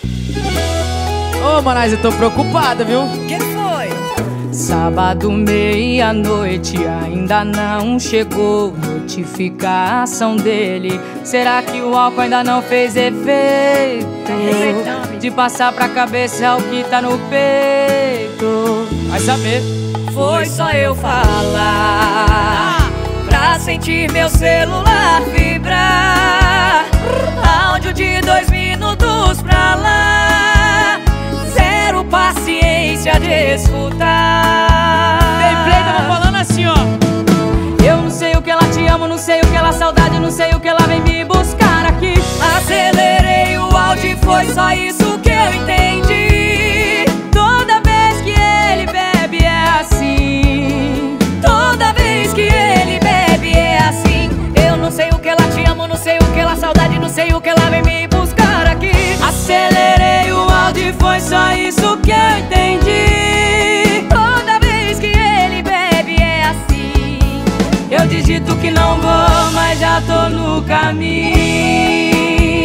Ô, Manaz, eu tô preocupada, viu? Que foi? Sábado, meia-noite, ainda não chegou notificação dele. Será que o álcool ainda não fez efeito? De passar pra cabeça é o que tá no peito. Vai saber. Foi só eu falar pra sentir meu celular vibrar. Áudio de 2 minutos pra lá. Zero paciência de escutar. Gameplay tava falando assim, ó. Eu não sei o que ela te amo, não sei o que ela saudade, não sei o que ela vem me buscar aqui. Acelerei o áudio e foi só isso que eu entendi. Toda vez que ele bebe é assim. Toda vez que ele bebe é assim. Eu não sei o que ela te amo, não sei o que ela saudade, não sei o que ela vem me buscar aqui. Acelerei o áudio e foi só isso que eu entendi. Toda vez que ele bebe é assim. Eu digito que não vou, mas já tô no caminho.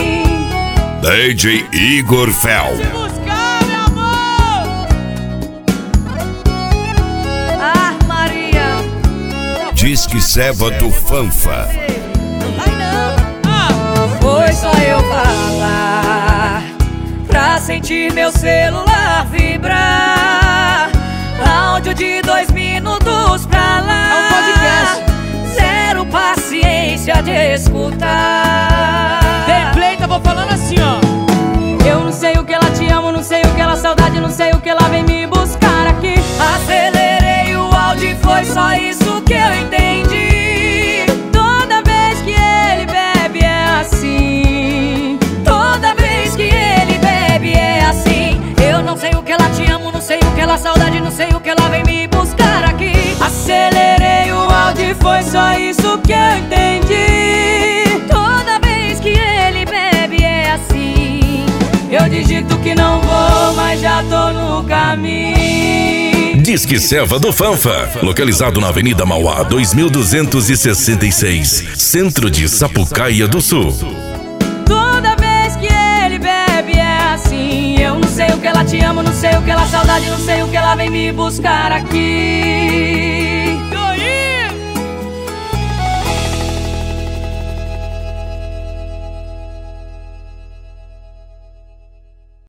DJ Igor Fel. Se buscar, meu amor. Ah, Maria. Disque Seva do Fanfa. Ai não. Foi só eu falar pra sentir meu celular vibrar. Áudio de 2 minutos pra lá. É um podcast. Zero paciência de escutar. Gameplay tava falando assim, ó. Eu não sei o que ela te amo, não sei o que ela saudade, não sei o que ela vem me buscar aqui. Acelerei o áudio e foi só isso que eu entendi. Toda vez que ele bebe é assim. Toda vez que ele bebe é assim. Eu não sei o que ela te amo, não sei o que ela saudade, não sei o que ela vem me buscar aqui. Acelerei o áudio e foi só isso que eu entendi. Toda vez que ele bebe é assim. Eu digito que não vou, mas já tô no caminho. Disque Seva do Fanfa. Localizado na Avenida Mauá 2266, centro de Sapucaia do Sul. Toda vez que ele bebe é assim. Eu não sei o que ela te amo, não sei o que ela saudade, não sei o que ela vem me buscar aqui.